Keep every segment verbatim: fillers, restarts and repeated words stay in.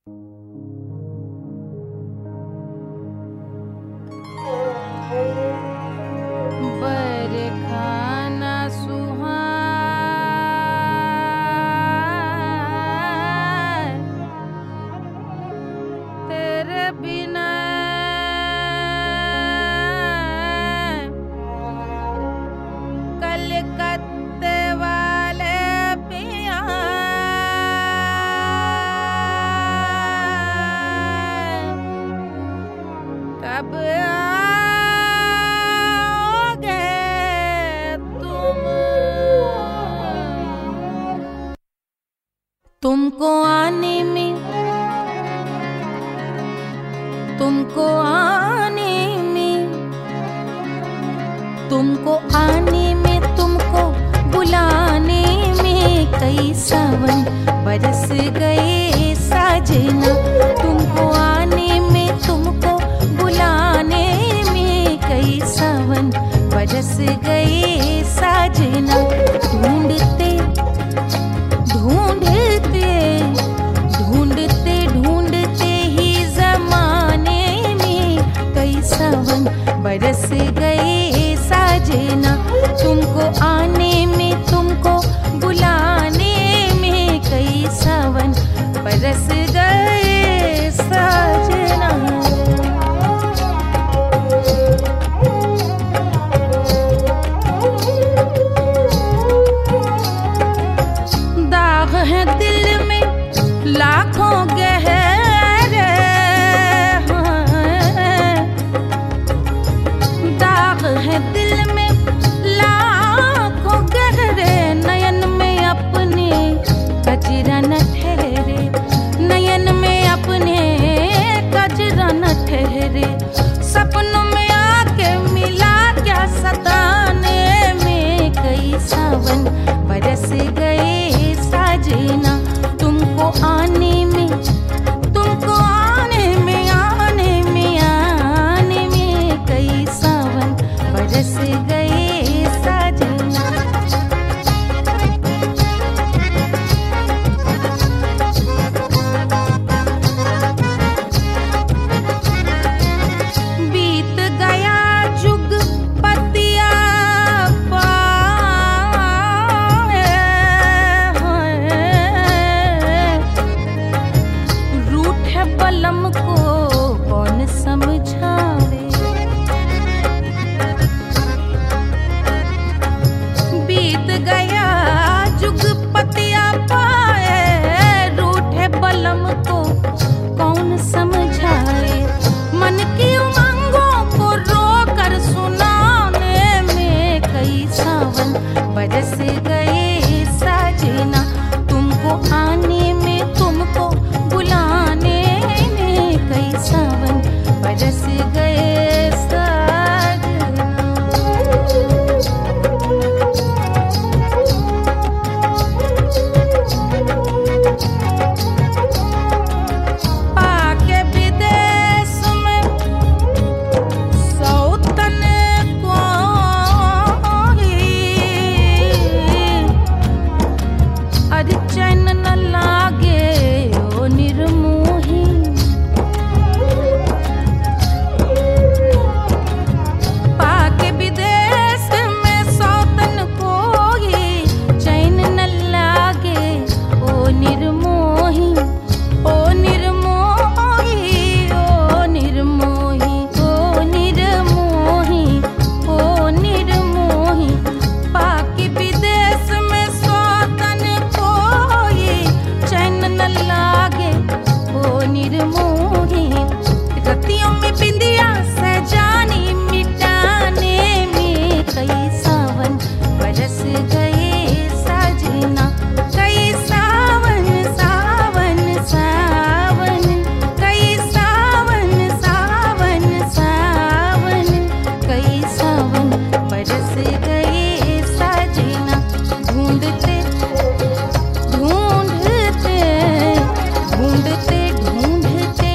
बरखाना सुहाए तेरे बिना कलकत्ते वाले पिया कब तुमको आने में तुमको आने में तुमको आने में तुमको बुलाने में कई सावन बरस गए साजना। तुमको आने में तुमको बुलाने में कई सावन बरस गए साजना। ढूंढते ढूंढते ढूंढते ढूंढते ही जमाने में कई सावन बरस गए साजना। तुमको आने में तुमको बुलाने में कई सावन बरस गए साजना। है दिल में लाखों गहरे दाग है दिल में लाखों गहरे। नयन में अपने कजरा न ठहरे नयन में अपने कजरा न ठहरे। सपनों में आके मिला क्या सताने में कई सावन बरस गए साजना। तुमको आने में तुमको आने में आने में आने में कई सावन बरस गए साजना। बीत गया जुग पतिया बलम को कौन समझावे। बीत गया जुग पतिया पाए रूठे बलम को कौन समझाए। मन की उमंगों को रोकर सुनाने में कई सावन बरस गए साजना। तुमको आने में तुमको बुलाने कई सावन बरस गए साजना। पाके विदेश में सौतन को अरे चैन न लागे ओ निर्मोही। पाके विदेश में सौतन कोई चैन न लागे ओ निर्मोही। ओ निर्मोही ओ निर्मोही ओ निर्मोही ओ निर्मोही। पाके विदेश में सौतन कोई चैन न लागे ओ निर्मोही। रतियों में बिंदिया सजानी मिटाने में कई सावन बरस गए साजना। कई सावन सावन सावन कई सावन सावन सावन कई सावन बरस गए साजना। ढूंढते ढूंढते ढूंढते ढूंढते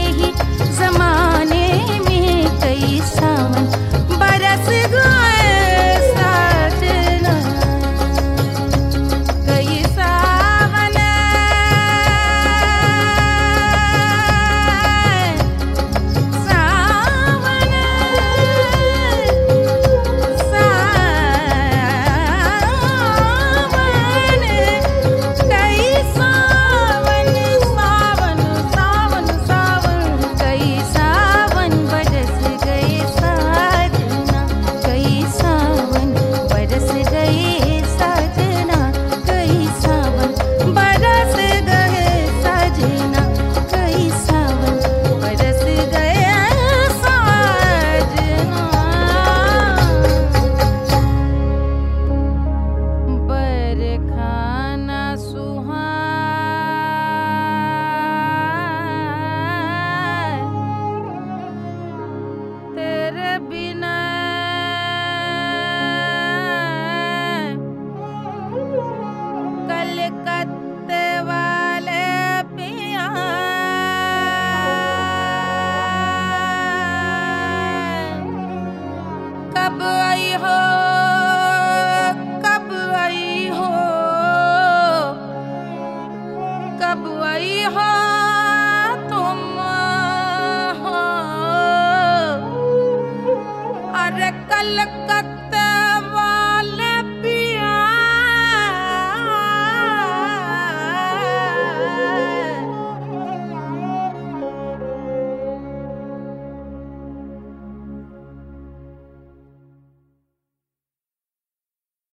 ललकत